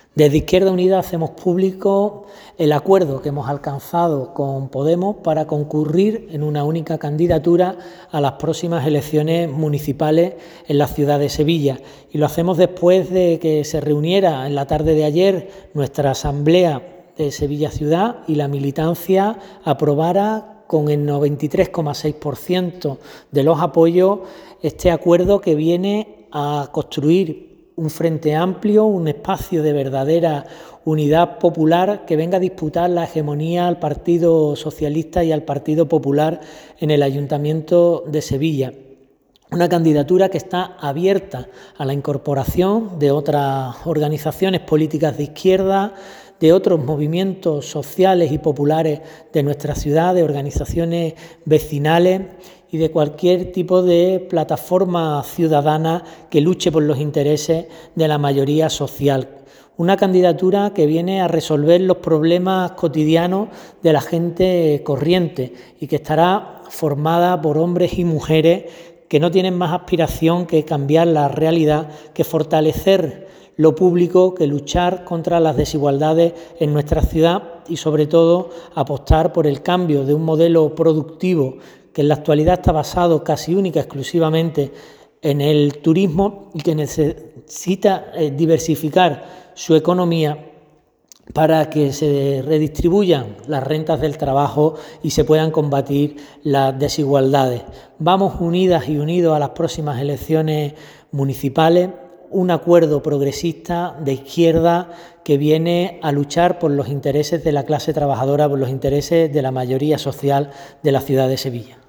Desde Izquierda Unida hacemos público el acuerdo que hemos alcanzado con Podemos para concurrir en una única candidatura a las próximas elecciones municipales en la ciudad de Sevilla. Y lo hacemos después de que se reuniera en la tarde de ayer nuestra asamblea de Sevilla Ciudad y la militancia aprobara con el 93,6% de los apoyos este acuerdo que viene a construir un frente amplio, un espacio de verdadera unidad popular que venga a disputar la hegemonía al Partido Socialista y al Partido Popular en el Ayuntamiento de Sevilla. Una candidatura que está abierta a la incorporación de otras organizaciones políticas de izquierda, de otros movimientos sociales y populares de nuestra ciudad, de organizaciones vecinales y de cualquier tipo de plataforma ciudadana que luche por los intereses de la mayoría social. Una candidatura que viene a resolver los problemas cotidianos de la gente corriente y que estará formada por hombres y mujeres que no tienen más aspiración que cambiar la realidad, que fortalecer lo público, que luchar contra las desigualdades en nuestra ciudad y, sobre todo, apostar por el cambio de un modelo productivo que en la actualidad está basado casi única y exclusivamente en el turismo y que necesita diversificar su economía para que se redistribuyan las rentas del trabajo y se puedan combatir las desigualdades. Vamos unidas y unidos a las próximas elecciones municipales, un acuerdo progresista de izquierda que viene a luchar por los intereses de la clase trabajadora, por los intereses de la mayoría social de la ciudad de Sevilla.